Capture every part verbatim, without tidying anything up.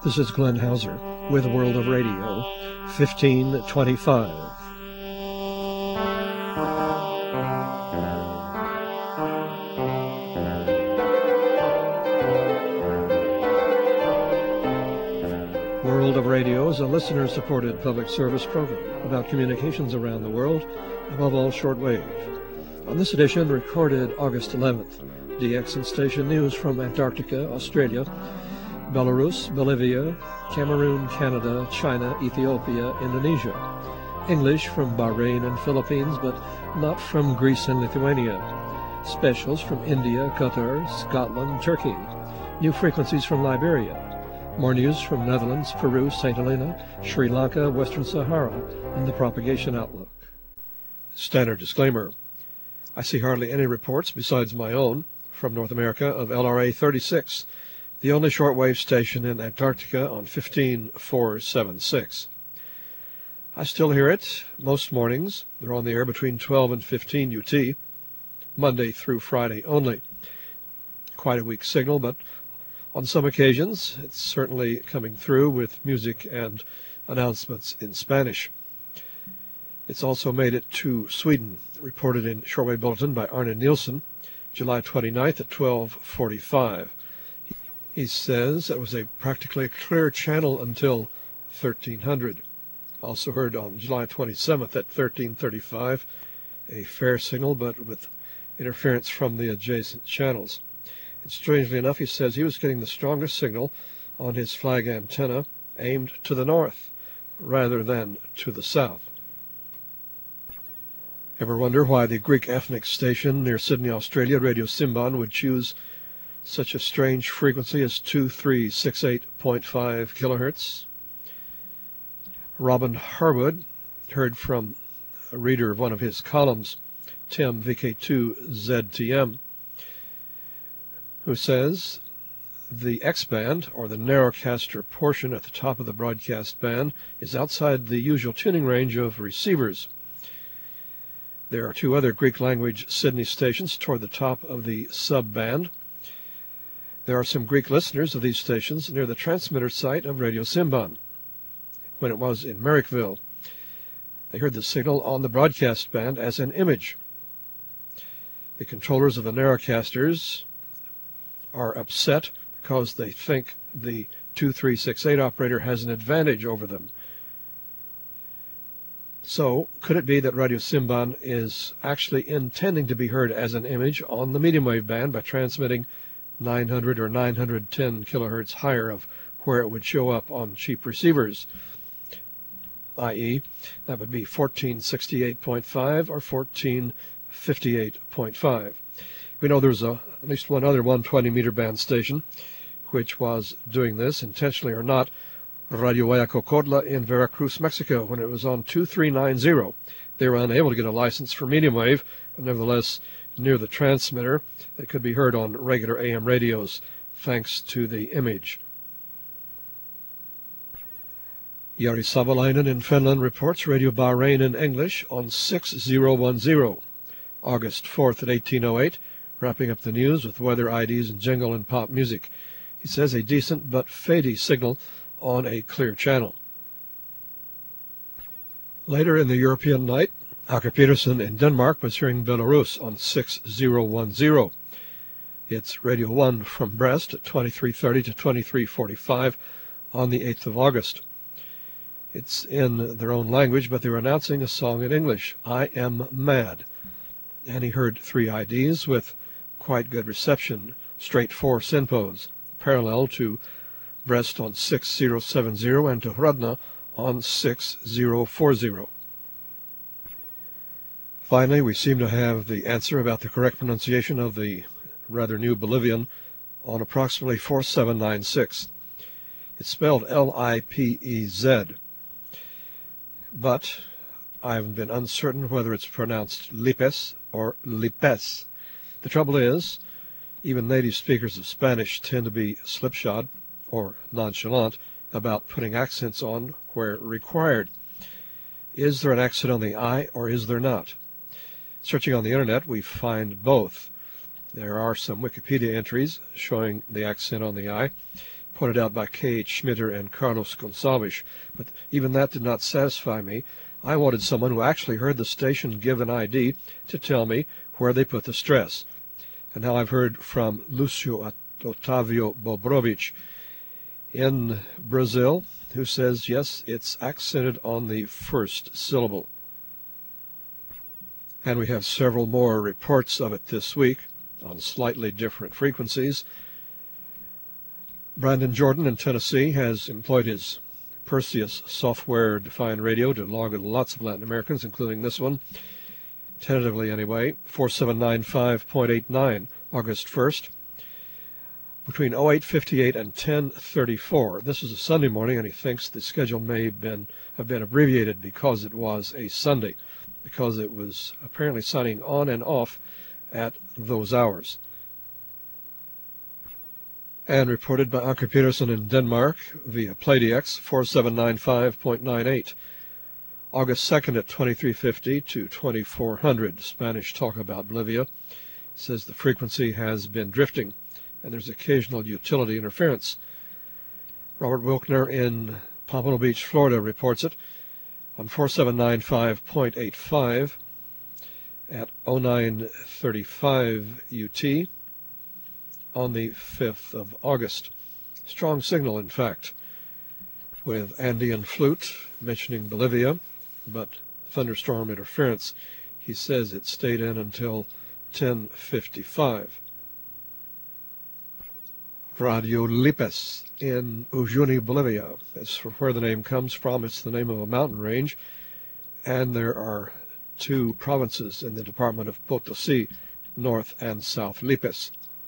This is Glenn Hauser with World of Radio, fifteen twenty-five. World of Radio is a listener-supported public service program about communications around the world, above all shortwave. On this edition, recorded August eleventh, D X and station news from Antarctica, Australia, Belarus, Bolivia, Cameroon, Canada, China, Ethiopia, Indonesia. English from Bahrain and Philippines, but not from Greece and Lithuania. Specials from India, Qatar, Scotland, Turkey. New frequencies from Liberia. More news from Netherlands, Peru, Saint Helena, Sri Lanka, Western Sahara, and the propagation outlook. Standard disclaimer. I see hardly any reports besides my own from North America of L R A thirty-six, the only shortwave station in Antarctica on fifteen four seventy-six. I still hear it most mornings. They're on the air between twelve and fifteen U T, Monday through Friday only. Quite a weak signal, but on some occasions it's certainly coming through with music and announcements in Spanish. It's also made it to Sweden, reported in Shortwave Bulletin by Arne Nielsen, July twenty-ninth at twelve forty-five. He says it was a practically clear channel until thirteen hundred. Also heard on July twenty-seventh at thirteen thirty-five, a fair signal but with interference from the adjacent channels. And strangely enough, he says he was getting the strongest signal on his flag antenna aimed to the north rather than to the south. Ever wonder why the Greek ethnic station near Sydney, Australia, Radio Simban, would choose such a strange frequency as two three six eight point five kilohertz? Robin Harwood heard from a reader of one of his columns, Tim V K two Z T M, who says the X-band, or the narrowcaster portion at the top of the broadcast band, is outside the usual tuning range of receivers. There are two other Greek-language Sydney stations toward the top of the sub-band. There are some Greek listeners of these stations near the transmitter site of Radio Simban. When it was in Merrickville, they heard the signal on the broadcast band as an image. The controllers of the narrowcasters are upset because they think the two three six eight operator has an advantage over them. So, could it be that Radio Simban is actually intending to be heard as an image on the medium wave band by transmitting nine hundred or nine hundred ten kilohertz higher of where it would show up on cheap receivers, that is, that would be fourteen sixty-eight point five or fourteen fifty-eight point five. We know there's a, at least one other one hundred twenty meter band station which was doing this, intentionally or not, Radio Guayacocotla in Veracruz, Mexico, when it was on two three nine zero. They were unable to get a license for medium wave, but nevertheless, near the transmitter, they could be heard on regular A M radios, thanks to the image. Jari Savolainen in Finland reports Radio Bahrain in English on six zero one zero, August fourth at eighteen oh eight, wrapping up the news with weather I Ds and jingle and pop music. He says a decent but fadey signal on a clear channel. Later in the European night, Aker Peterson in Denmark was hearing Belarus on six zero one zero. It's Radio one from Brest at twenty-three thirty to twenty-three forty-five on the eighth of August. It's in their own language, but they were announcing a song in English, I Am Mad. And he heard three I Ds with quite good reception, straight four SINPOs, parallel to Brest on six zero seven zero and to Hradna on six zero four zero. Finally, we seem to have the answer about the correct pronunciation of the rather new Bolivian on approximately four seven nine six. It's spelled L I P E Z, but I've been uncertain whether it's pronounced Lipes or Lipes. The trouble is, even native speakers of Spanish tend to be slipshod or nonchalant about putting accents on where required. Is there an accent on the I or is there not? Searching on the internet, we find both. There are some Wikipedia entries showing the accent on the I, pointed out by K H Schmitter and Carlos Gonçalves. But even that did not satisfy me. I wanted someone who actually heard the station give an I D to tell me where they put the stress. And now I've heard from Lucio Otavio Bobrovich in Brazil, who says, yes, it's accented on the first syllable. And we have several more reports of it this week on slightly different frequencies. Brandon Jordan in Tennessee has employed his Perseus software-defined radio to log lots of Latin Americans, including this one, tentatively anyway, four seven nine five point eight nine, August first, between oh eight fifty-eight and ten thirty-four. This is a Sunday morning, and he thinks the schedule may have been, have been abbreviated because it was a Sunday, because it was apparently signing on and off at those hours. And reported by Anker Peterson in Denmark via PlayDX, four seven nine five point nine eight. August second at twenty-three fifty to twenty-four hundred, Spanish talk about Bolivia. It says the frequency has been drifting, and there's occasional utility interference. Robert Wilkner in Pompano Beach, Florida, reports it on four seven nine five point eight five at oh nine thirty-five U T. on the fifth of August. Strong signal, in fact, with Andean flute mentioning Bolivia, but thunderstorm interference. He says it stayed in until ten fifty-five. Radio Lipes in Uyuni, Bolivia. As for where the name comes from, it's the name of a mountain range, and there are two provinces in the department of Potosí, North and South Lipes.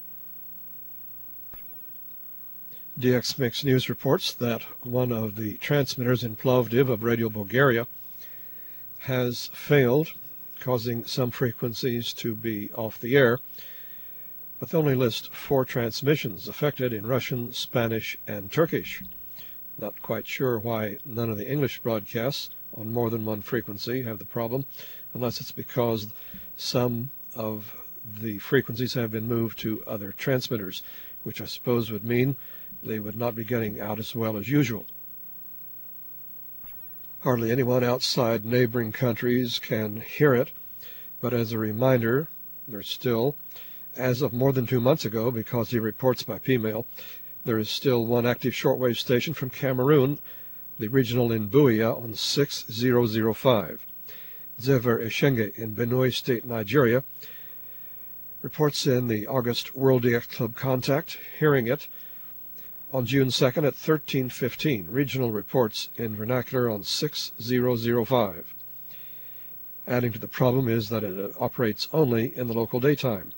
D X Mix News reports that one of the transmitters in Plovdiv of Radio Bulgaria has failed, causing some frequencies to be off the air, but they only list four transmissions affected in Russian, Spanish, and Turkish. Not quite sure why none of the English broadcasts on more than one frequency have the problem, unless it's because some of the frequencies have been moved to other transmitters, which I suppose would mean they would not be getting out as well as usual. Hardly anyone outside neighboring countries can hear it, but as a reminder, there's still, as of more than two months ago, because he reports by P-mail, there is still one active shortwave station from Cameroon, the regional in Buea on six thousand five. Zever Eshenge in Benue State, Nigeria, reports in the August World D X Club Contact, hearing it on June second at thirteen fifteen. Regional reports in vernacular on six thousand five. Adding to the problem is that it operates only in the local daytime.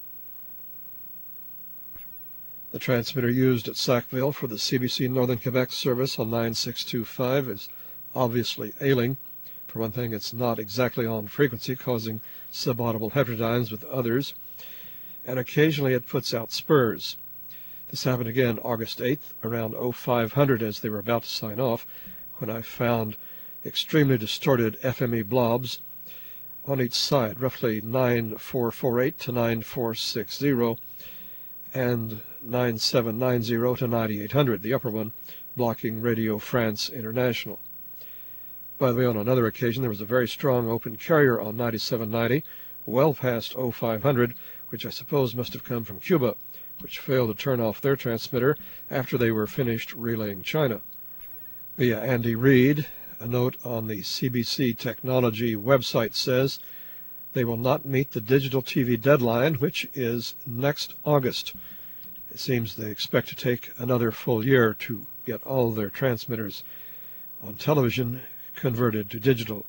The transmitter used at Sackville for the C B C Northern Quebec service on nine six two five is obviously ailing. For one thing, it's not exactly on frequency, causing subaudible heterodynes with others, and occasionally it puts out spurs. This happened again August eighth, around oh five hundred as they were about to sign off, when I found extremely distorted F M E blobs on each side, roughly nine four four eight to nine four six zero and nine seven nine zero to ninety-eight hundred, the upper one blocking Radio France International. By the way, on another occasion, there was a very strong open carrier on ninety-seven ninety, well past oh five hundred, which I suppose must have come from Cuba, which failed to turn off their transmitter after they were finished relaying China. Via Andy Reid, a note on the C B C Technology website says they will not meet the digital T V deadline, which is next August. It seems they expect to take another full year to get all their transmitters on television converted to digital.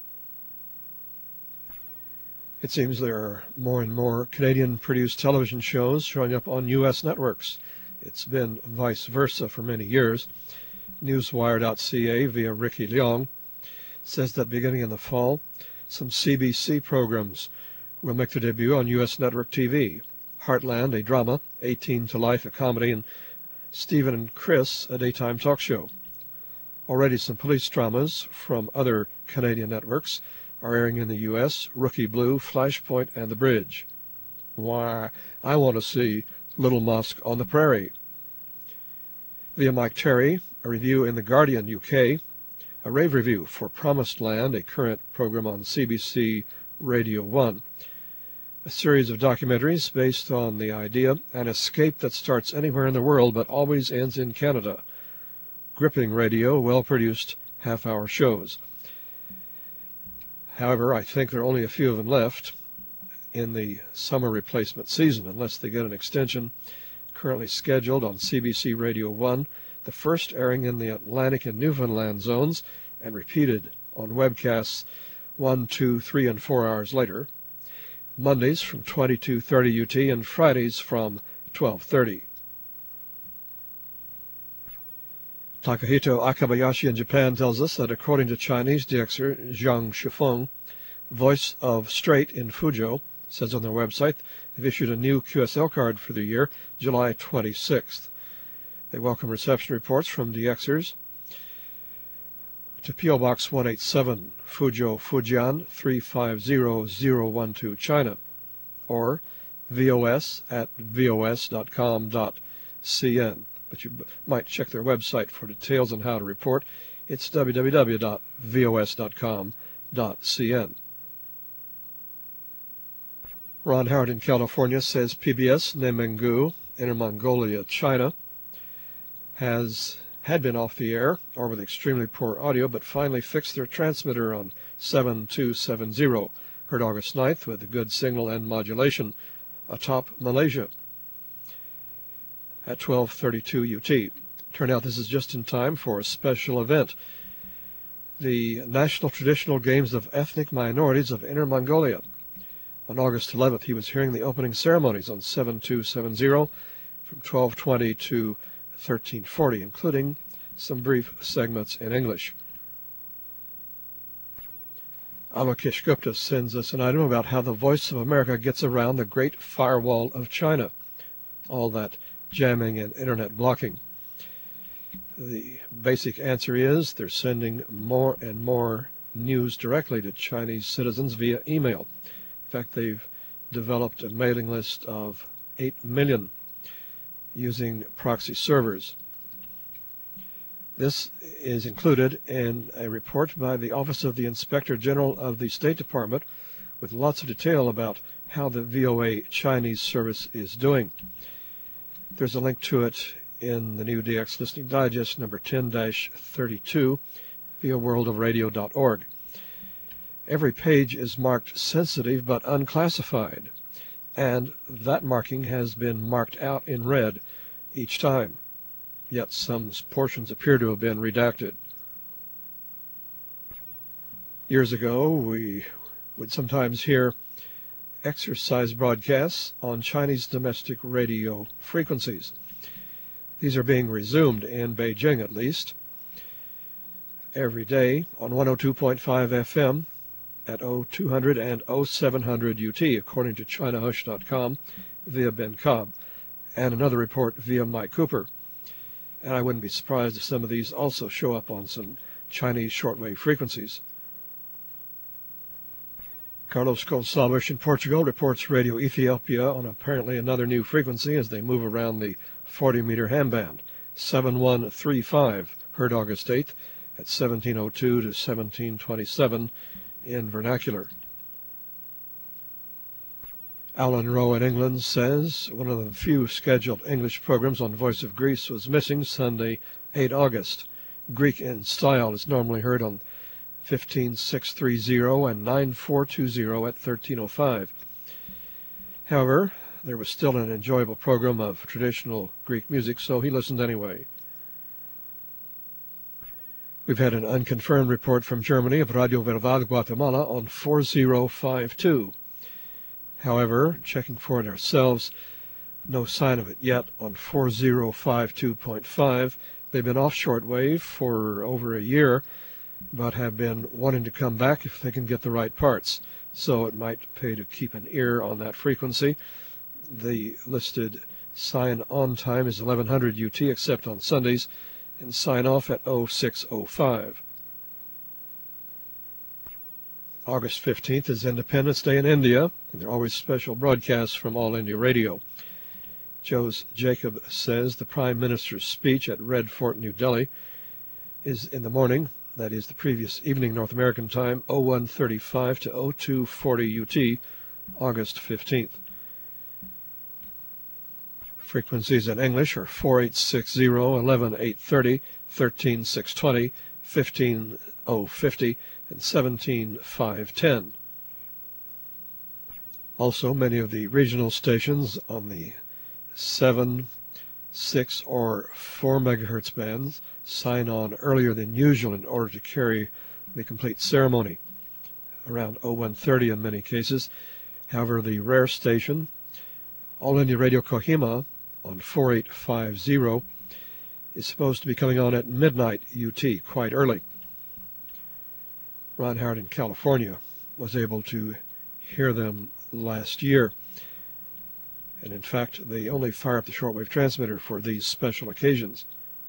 It seems there are more and more Canadian-produced television shows showing up on U S networks. It's been vice versa for many years. Newswire dot C A via Ricky Leong says that beginning in the fall, some C B C programs will make their debut on U S network T V. Heartland, a drama, eighteen to Life, a comedy, and Stephen and Chris, a daytime talk show. Already some police dramas from other Canadian networks are airing in the U S, Rookie Blue, Flashpoint, and The Bridge. Why, I want to see Little Mosque on the Prairie. Via Mike Terry, a review in The Guardian U K, a rave review for Promised Land, a current program on C B C Radio one, a series of documentaries based on the idea, an escape that starts anywhere in the world but always ends in Canada, gripping radio, well-produced half-hour shows. However, I think there are only a few of them left in the summer replacement season, unless they get an extension. Currently scheduled on C B C Radio one, the first airing in the Atlantic and Newfoundland zones, and repeated on webcasts one, two, three, and four hours later, Mondays from twenty-two thirty U T and Fridays from twelve thirty. Takahito Akabayashi in Japan tells us that according to Chinese D Xer Zhang Shifeng, voice of Strait in Fuzhou, says on their website, they've issued a new Q S L card for the year, July twenty-sixth. They welcome reception reports from D Xers to P O Box one eighty-seven, Fuzhou, Fujian three five zero zero one two, China, or vos at vos dot com dot c n. But you might check their website for details on how to report. It's w w w dot vos dot com dot c n. Ron Howard in California says P B S Nemenggu, Inner Mongolia, China, has had been off the air, or with extremely poor audio, but finally fixed their transmitter on seven two seven zero, heard August ninth with a good signal and modulation atop Malaysia at twelve thirty-two U T. Turn out this is just in time for a special event, the National Traditional Games of Ethnic Minorities of Inner Mongolia. On August eleventh, he was hearing the opening ceremonies on seven two seven zero from twelve twenty to thirteen forty, including some brief segments in English. Alokesh Gupta sends us an item about how the Voice of America gets around the Great Firewall of China, all that jamming and internet blocking. The basic answer is they're sending more and more news directly to Chinese citizens via email. In fact, they've developed a mailing list of eight million using proxy servers. This is included in a report by the Office of the Inspector General of the State Department with lots of detail about how the V O A Chinese service is doing. There's a link to it in the new D X Listening Digest number ten dash thirty-two via world of radio dot org. Every page is marked sensitive but unclassified, and that marking has been marked out in red each time, yet some portions appear to have been redacted. Years ago, we would sometimes hear exercise broadcasts on Chinese domestic radio frequencies. These are being resumed in Beijing, at least, every day on one oh two point five F M at oh two hundred and oh seven hundred U T, according to China Hush dot com via Ben Cobb, and another report via Mike Cooper. And I wouldn't be surprised if some of these also show up on some Chinese shortwave frequencies. Carlos Gonçalves in Portugal reports Radio Ethiopia on apparently another new frequency as they move around the forty meter ham band, seven one three five, heard August eighth at seventeen oh two to seventeen twenty-seven in vernacular. Alan Rowe in England says one of the few scheduled English programs on Voice of Greece was missing Sunday, eighth August. Greek in Style is normally heard on fifteen six thirty and nine four twenty at thirteen oh five. However, there was still an enjoyable program of traditional Greek music, so he listened anyway. We've had an unconfirmed report from Germany of Radio Verdad Guatemala on forty fifty-two. However, checking for it ourselves, no sign of it yet on forty fifty-two point five. They've been off shortwave for over a year, but have been wanting to come back if they can get the right parts. So it might pay to keep an ear on that frequency. The listed sign-on time is eleven hundred U T, except on Sundays, and sign-off at oh six oh five. August fifteenth is Independence Day in India, and there are always special broadcasts from All India Radio. Jose Jacob says the Prime Minister's speech at Red Fort, New Delhi, is in the morning, that is the previous evening North American time, oh one thirty-five to oh two forty U T, August fifteenth. Frequencies in English are four eight six zero, eleven eight thirty, thirteen six twenty, fifteen oh fifty, and seventeen five ten. Also, many of the regional stations on the seven, six, or four megahertz bands sign on earlier than usual in order to carry the complete ceremony, around oh one thirty in many cases. However, the rare station, All India Radio Kohima, on four eight five zero, is supposed to be coming on at midnight U T, quite early. Ron Howard in California was able to hear them last year, and in fact they only fire up the shortwave transmitter for these special occasions.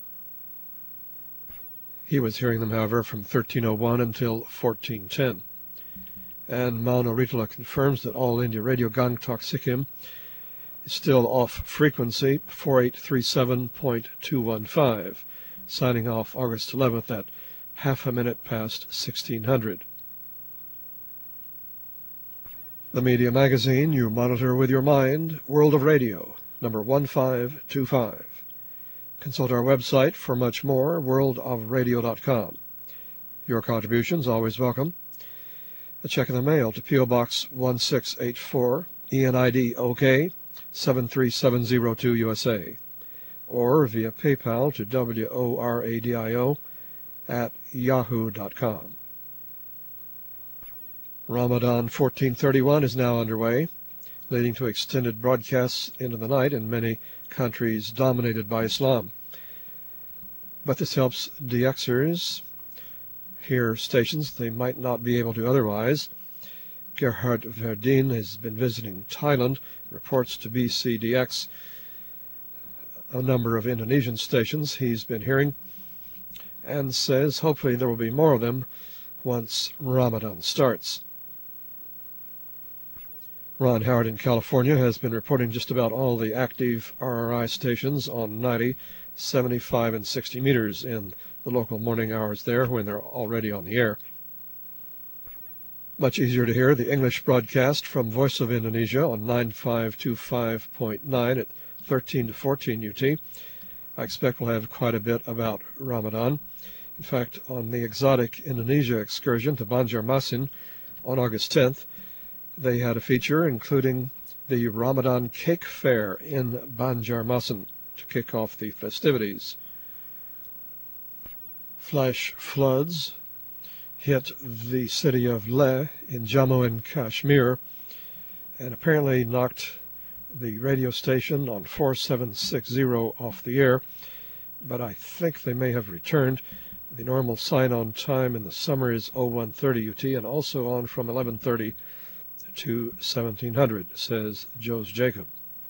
He was hearing them, however, from thirteen oh one until fourteen ten. And Mauno Ritala confirms that All India Radio Gangtok Sikkim is still off frequency, four eight three seven point two one five, signing off August eleventh at half a minute past sixteen hundred. The media magazine you monitor with your mind, World of Radio, number one five two five. Consult our website for much more, world of radio dot com. Your contributions always welcome. A check in the mail to P O Box one six eight four, E N I D OK, seven three seven zero two U S A, or via PayPal to W O R A D I O at yahoo dot com. Ramadan fourteen thirty-one is now underway, leading to extended broadcasts into the night in many countries dominated by Islam. But this helps D Xers hear stations they might not be able to otherwise. Gerhard Verdien has been visiting Thailand, reports to B C D X a number of Indonesian stations he's been hearing, and says hopefully there will be more of them once Ramadan starts. Ron Howard in California has been reporting just about all the active R R I stations on ninety, seventy-five, and sixty meters in the local morning hours there when they're already on the air. Much easier to hear the English broadcast from Voice of Indonesia on nine five two five point nine at thirteen to fourteen U T. I expect we'll have quite a bit about Ramadan. In fact, on the exotic Indonesia excursion to Banjarmasin on August tenth, they had a feature including the Ramadan Cake Fair in Banjarmasin to kick off the festivities. Flash floods hit the city of Leh in Jammu and Kashmir and apparently knocked the radio station on four seven six zero off the air, but I think they may have returned. The normal sign-on time in the summer is oh one thirty U T and also on from eleven thirty to seventeen hundred, says Jose Jacob.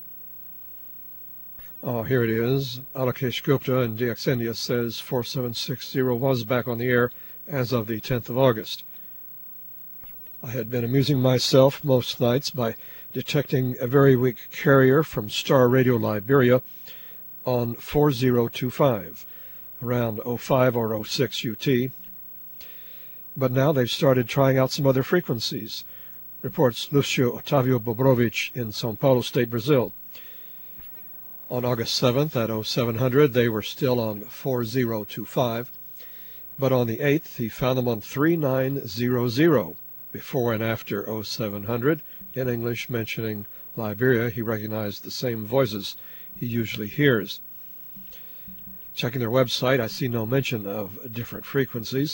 Oh, here it is. Alakesh Gupta in D X India says four seven six zero was back on the air as of the tenth of August. I had been amusing myself most nights by detecting a very weak carrier from Star Radio Liberia on four zero two five, around oh five or oh six U T. But now they've started trying out some other frequencies, reports Lucio Otavio Bobrovich in São Paulo State, Brazil. On August seventh at oh seven hundred, they were still on four zero two five, but on the eighth, he found them on three nine zero zero, before and after oh seven hundred. In English, mentioning Liberia, he recognized the same voices he usually hears. Checking their website, I see no mention of different frequencies.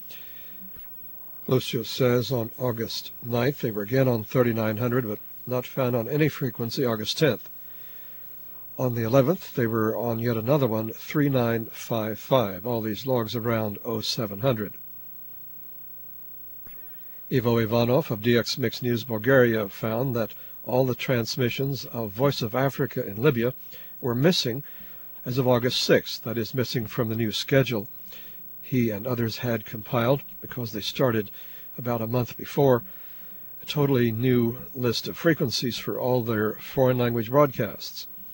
Lucio says on August ninth, they were again on thirty-nine hundred, but not found on any frequency August tenth. On the eleventh, they were on yet another one, three nine five five, all these logs around oh seven hundred. Ivo Ivanov of D X Mix News Bulgaria found that all the transmissions of Voice of Africa in Libya were missing as of August sixth, that is, missing from the new schedule he and others had compiled, because they started about a month before, a totally new list of frequencies for all their foreign language broadcasts.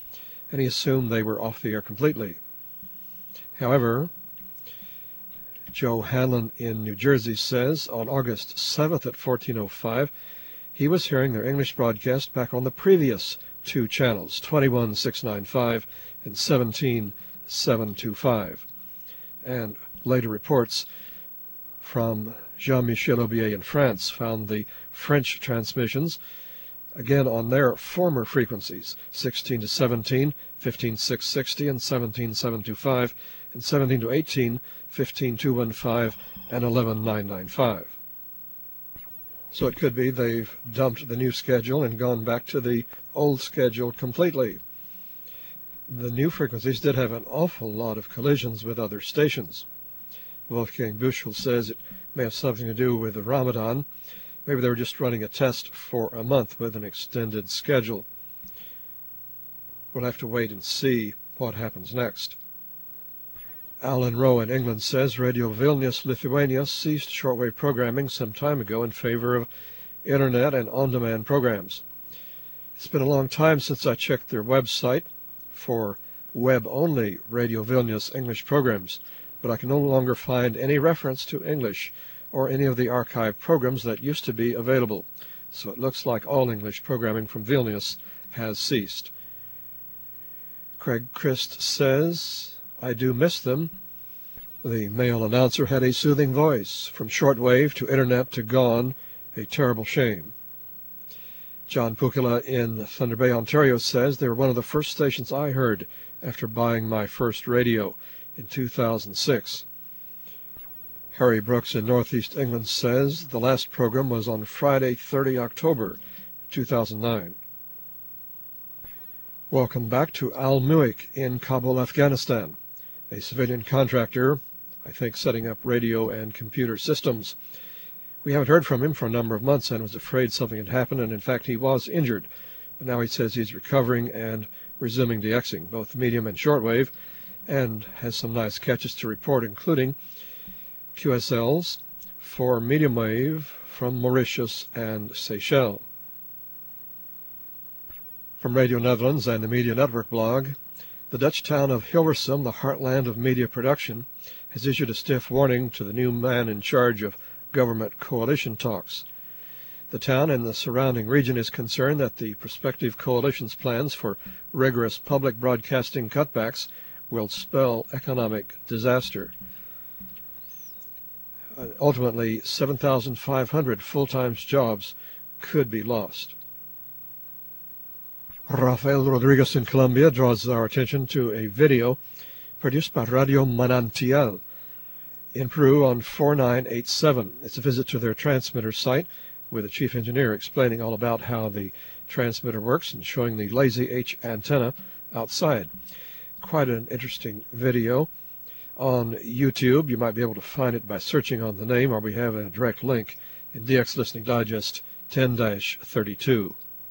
and he assumed they were off the air completely. However, Joe Hanlon in New Jersey says on August seventh at fourteen oh five, he was hearing their English broadcast back on the previous two channels, twenty-one six ninety-five and seventeen seven twenty-five. And later reports from Jean-Michel Aubier in France found the French transmissions again on their former frequencies, sixteen to seventeen, fifteen six sixty and seventeen seven twenty-five, and seventeen to eighteen, fifteen two fifteen and eleven nine ninety-five. So it could be they've dumped the new schedule and gone back to the old schedule completely. The new frequencies did have an awful lot of collisions with other stations. Wolfgang Büchel says it may have something to do with the Ramadan. Maybe they were just running a test for a month with an extended schedule. We'll have to wait and see what happens next. Alan Rowe in England says Radio Vilnius, Lithuania ceased shortwave programming some time ago in favor of internet and on-demand programs. It's been a long time since I checked their website for web-only Radio Vilnius English programs, but I can no longer find any reference to English or any of the archived programs that used to be available. So it looks like all English programming from Vilnius has ceased. Craig Christ says, I do miss them. The male announcer had a soothing voice. From shortwave to internet to gone, a terrible shame. John Pukila in Thunder Bay, Ontario says they were one of the first stations I heard after buying my first radio in two thousand six. Harry Brooks in Northeast England says the last program was on Friday, the thirtieth of October, two thousand nine. Welcome back to Al Muik in Kabul, Afghanistan, a civilian contractor, I think setting up radio and computer systems. We haven't heard from him for a number of months and was afraid something had happened, and in fact he was injured. But now he says he's recovering and resuming DXing, both medium and shortwave, and has some nice catches to report, including Q S Ls for medium wave from Mauritius and Seychelles. From Radio Netherlands and the Media Network blog, the Dutch town of Hilversum, the heartland of media production, has issued a stiff warning to the new man in charge of government coalition talks. The town and the surrounding region is concerned that the prospective coalition's plans for rigorous public broadcasting cutbacks will spell economic disaster. Uh, ultimately, seven thousand five hundred full-time jobs could be lost. Rafael Rodriguez in Colombia draws our attention to a video produced by Radio Manantial in Peru on four nine eight seven. It's a visit to their transmitter site with the chief engineer explaining all about how the transmitter works and showing the Lazy H antenna outside. Quite an interesting video. On YouTube, you might be able to find it by searching on the name, or we have a direct link in D X Listening Digest ten dash thirty-two.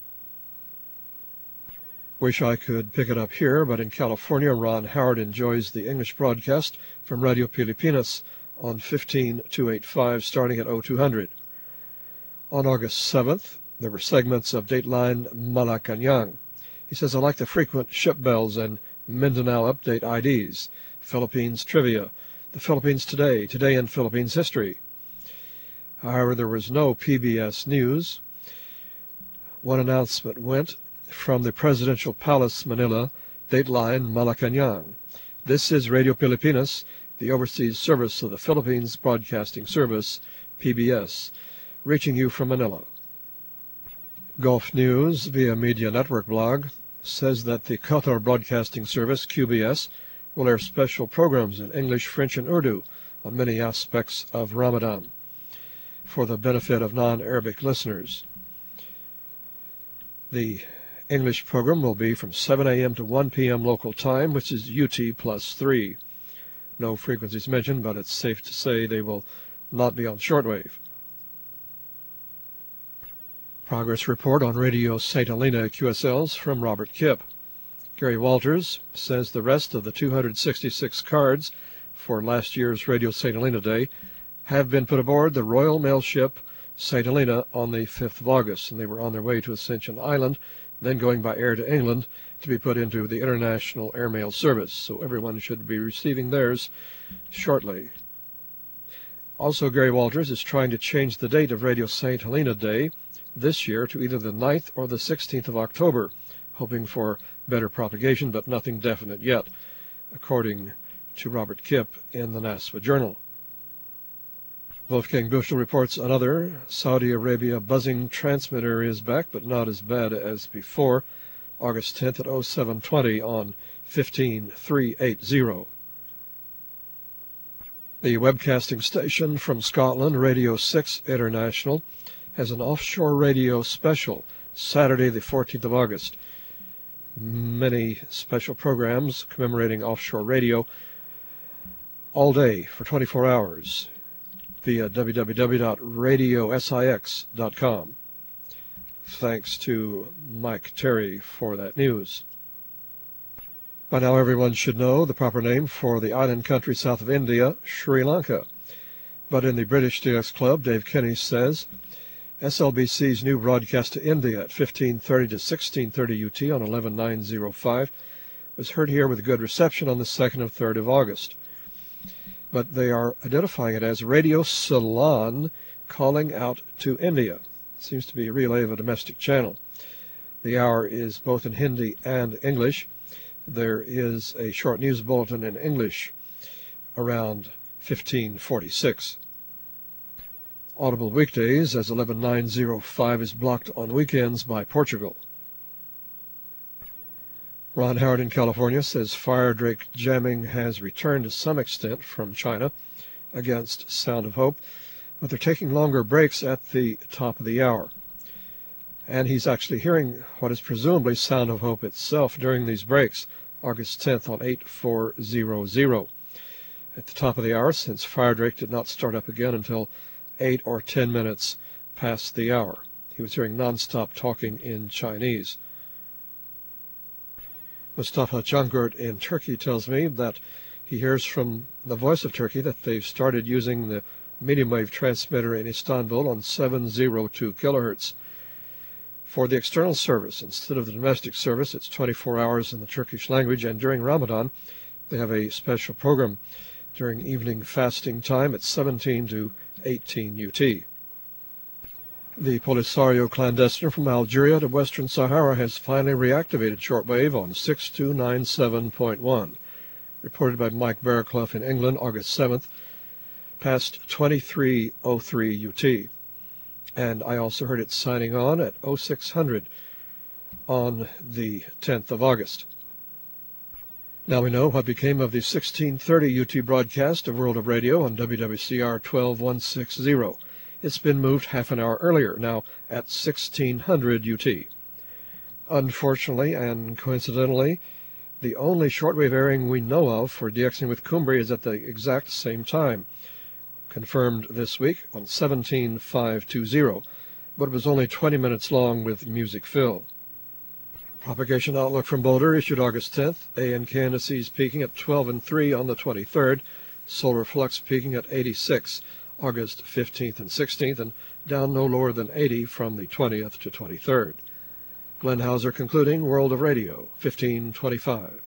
Wish I could pick it up here, but in California, Ron Howard enjoys the English broadcast from Radio Pilipinas on fifteen two eighty-five, starting at oh two hundred. On August seventh, there were segments of Dateline Malacanang. He says, I like the frequent ship bells and Mindanao update I Ds, Philippines trivia, the Philippines today, today in Philippines history. However, there was no P B S news. One announcement went from the Presidential Palace, Manila, Dateline Malacanang. This is Radio Pilipinas, the overseas service of the Philippines Broadcasting Service, P B S, reaching you from Manila. Gulf News, via Media Network blog, says that the Qatar Broadcasting Service, Q B S, will air special programs in English, French, and Urdu on many aspects of Ramadan for the benefit of non-Arabic listeners. The English program will be from seven a m to one p m local time, which is U T plus three. No frequencies mentioned, but it's safe to say they will not be on shortwave. Progress report on Radio Saint Helena Q S Ls from Robert Kipp. Gary Walters says the rest of the two hundred sixty-six cards for last year's Radio Saint Helena Day have been put aboard the Royal Mail ship Saint Helena on the fifth of August, and they were on their way to Ascension Island then going by air to England to be put into the International Airmail Service, so everyone should be receiving theirs shortly. Also, Gary Walters is trying to change the date of Radio Saint Helena Day this year to either the ninth or the sixteenth of October, hoping for better propagation, but nothing definite yet, according to Robert Kipp in the NASWA Journal. Wolfgang Büchel reports another Saudi Arabia buzzing transmitter is back, but not as bad as before, August tenth at oh seven twenty on fifteen three eighty. The webcasting station from Scotland, Radio six International, has an offshore radio special Saturday the fourteenth of August. Many special programs commemorating offshore radio all day for twenty-four hours via w w w dot radio six dot com. Thanks to Mike Terry for that news. By now everyone should know the proper name for the island country south of India, Sri Lanka. But in the British D X Club, Dave Kenny says S L B C's new broadcast to India at fifteen thirty to sixteen thirty U T on eleven nine oh five was heard here with good reception on the second and third of August. But they are identifying it as Radio Ceylon calling out to India. Seems to be a relay of a domestic channel. The hour is both in Hindi and English. There is a short news bulletin in English around fifteen forty-six. Audible weekdays, as eleven nine oh five is blocked on weekends by Portugal. Ron Howard in California says fire drake jamming has returned to some extent from China against Sound of Hope, but they're taking longer breaks at the top of the hour. And he's actually hearing what is presumably Sound of Hope itself during these breaks, August tenth on eight four hundred. At the top of the hour, since fire drake did not start up again until eight or ten minutes past the hour. He was hearing nonstop talking in Chinese. Mustafa Cangurt in Turkey tells me that he hears from the Voice of Turkey that they've started using the medium wave transmitter in Istanbul on seven oh two kilohertz. For the external service, instead of the domestic service, it's twenty-four hours in the Turkish language, and during Ramadan, they have a special program during evening fasting time at seventeen to eighteen U T. The Polisario clandestine from Algeria to Western Sahara has finally reactivated shortwave on six two nine seven point one, reported by Mike Barraclough in England, August seventh, past twenty-three oh three U T. And I also heard it signing on at oh six hundred on the tenth of August. Now we know what became of the sixteen thirty U T broadcast of World of Radio on W W C R twelve one sixty. It's been moved half an hour earlier, now at sixteen hundred U T. Unfortunately and coincidentally, the only shortwave airing we know of for DXing with Cumbria is at the exact same time, confirmed this week on seventeen five twenty, but it was only twenty minutes long with music fill. Propagation outlook from Boulder issued August tenth, A N K N S Es peaking at twelve and three on the twenty-third, solar flux peaking at eighty-six, August fifteenth and sixteenth, and down no lower than eighty from the twentieth to twenty-third. Glenn Hauser concluding World of Radio, fifteen twenty-five.